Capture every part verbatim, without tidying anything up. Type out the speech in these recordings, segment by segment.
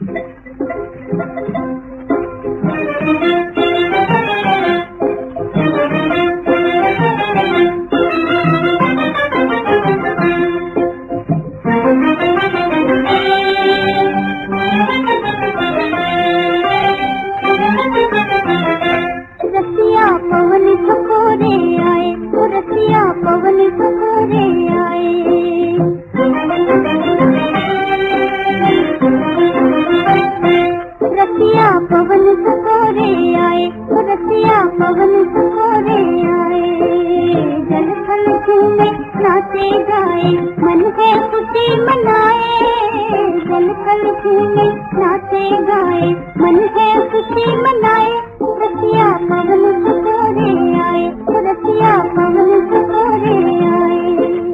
रसिया पवन सकोरे आए, रसिया पवन सकोरे आए। रसिया पवन सकोरे आए, रसिया पवन सकोरे आए। जल थल झूमे नाचे गाए, मन है खुशी मनाए। जल थल झूमे नाचे गाए, मन है खुशी मनाए। रसिया पवन सकोरे आए, रसिया पवन सकोरे आए।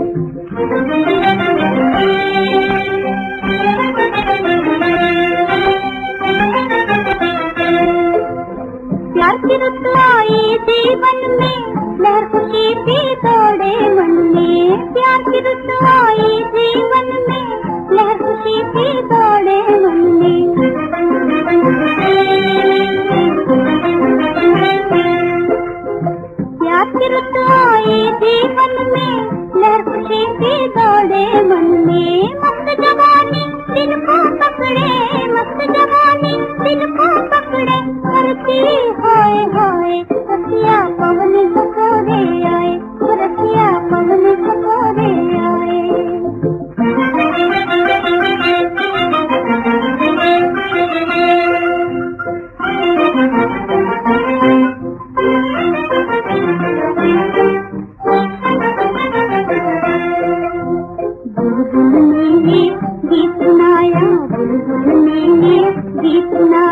प्यार की रुत आई जीवन में, लहर खुशी की दौड़े मन में। प्यार की रुत आई जीवन में, लहर खुशी की दौड़े मन में। प्यार की रुत आई जीवन में, लहर खुशी की दौड़े मन में। मस्त जवानी दिल को पकड़े, मस्त जवानी दिल को पकड़े। करती हाय हाय, रसिया पवन सकोरे आए, रसिया पवन सकोरे आए। बुलबुल ने गीत सुनाया, बुलबुल ने गीत सुनाया।